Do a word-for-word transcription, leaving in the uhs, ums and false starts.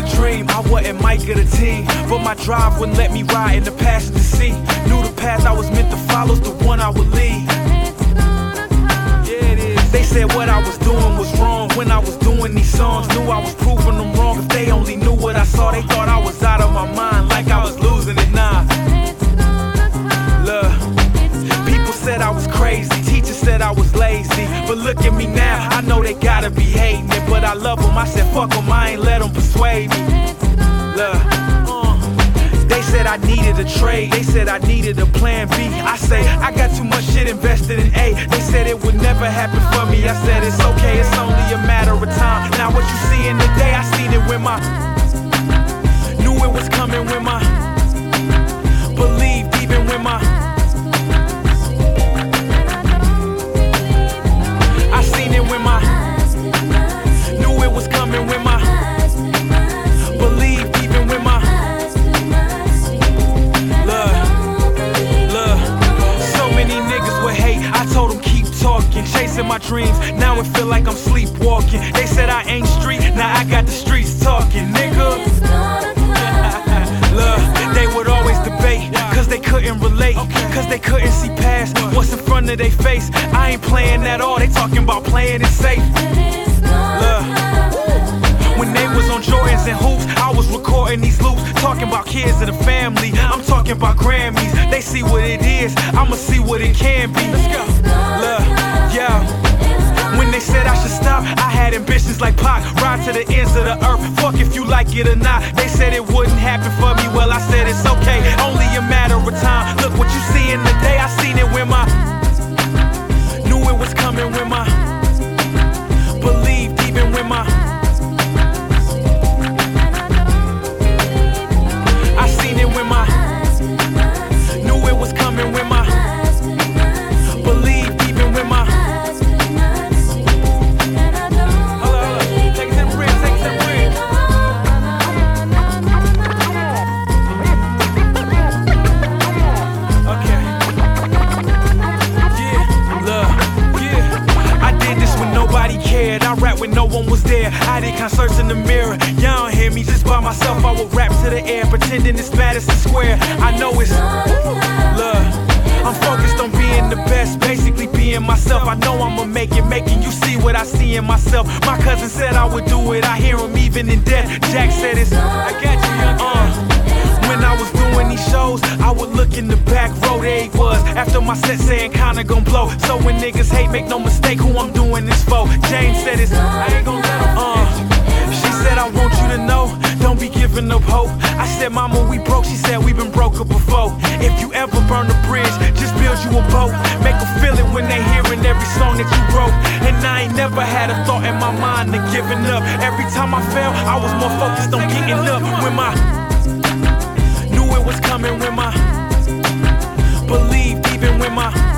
dream, I wasn't Mike of the team, but my drive wouldn't let me ride in the passenger seat. Knew the path I was meant to follow's the one I would lead. Yeah, it is. They said what I was doing was wrong when I was doing these songs. Knew I was proving them wrong. If they only knew what I saw, they thought I was out of my mind, like I was losing it. Nah, look, people said I was crazy, teachers said I was lazy, but look at me now, I know they gotta be hating it, but I love them, I said fuck them, I ain't let them persuade me. Look, uh, they said I needed a trade, they said I needed a plan B. I say, I got too much shit invested in A. They said it would never happen for me. I said it's okay, it's only a matter of time. Now what you see in the day, I seen it when my knew it was coming when my believed even when my I seen it when my knew it was coming when my believed even when my look, look, so many niggas would hate. I told them keep talking, chasing my dreams. Now it feel like I'm sleepwalking. They said I ain't street, now I got the streets talking, nigga. Look, they would always debate, cause they couldn't relate, cause they couldn't see past what's in front of their face. I ain't playing at all, they talking about playing it safe. Look, when they was on Jordans and hoops, I was recording these loops, talking about kids and the family. I'm talking about Grammys, they see what it is, I'ma see what it can be. Let's go. Look, yeah. When they said I should stop, I had ambitions like Pac, ride to the ends of the earth, fuck if you like it or not. They said it wouldn't happen for me, well I said it's okay, only a matter of time. Look what you see in the day, I seen it when my knew it was coming when my believed even when my I seen it when my knew it was coming when my believed even when my I rap when no one was there. I did concerts in the mirror. Y'all don't hear me just by myself. I will rap to the air, pretending it's Madison Square. I know it's love. I'm focused on being the best, basically being myself. I know I'ma make it, making you see what I see in myself. My cousin said I would do it. I hear him even in death. Jack said it's I got you, young. Uh, when I was doing these shows, I would look in the back row, there he was, after my set saying kinda gon' blow. So when niggas hate, make no mistake who I'm doing this for. James said it's I ain't gon' let him uh, she said I want you to know, don't be giving up hope. I said mama we broke, she said we been broke up before. If you ever burn a bridge, just build you a boat. Make them feel it when they hearing every song that you wrote. And I ain't never had a thought in my mind of giving up. Every time I fell, I was more focused on getting up. When my was coming when my believed even when my